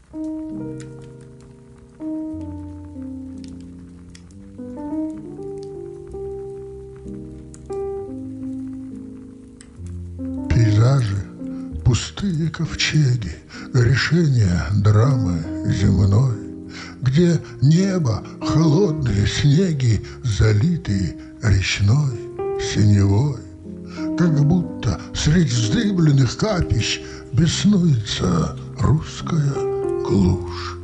Пейзажи, пустые ковчеги, решения драмы земной, где небо, холодные снеги, залиты речной синевой, как будто средь вздыбленных капищ беснуется русская глушь.